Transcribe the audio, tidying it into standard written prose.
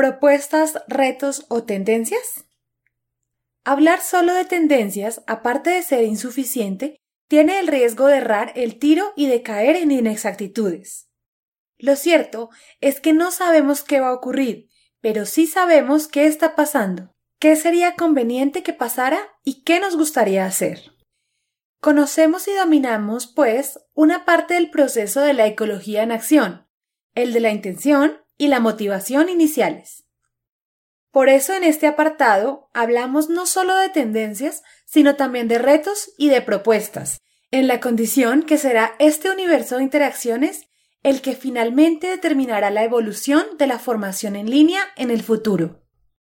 ¿Propuestas, retos o tendencias? Hablar solo de tendencias, aparte de ser insuficiente, tiene el riesgo de errar el tiro y de caer en inexactitudes. Lo cierto es que no sabemos qué va a ocurrir, pero sí sabemos qué está pasando, qué sería conveniente que pasara y qué nos gustaría hacer. Conocemos y dominamos, pues, una parte del proceso de la ecología en acción, el de la intención y la motivación iniciales. Por eso en este apartado hablamos no solo de tendencias, sino también de retos y de propuestas, en la condición que será este universo de interacciones el que finalmente determinará la evolución de la formación en línea en el futuro.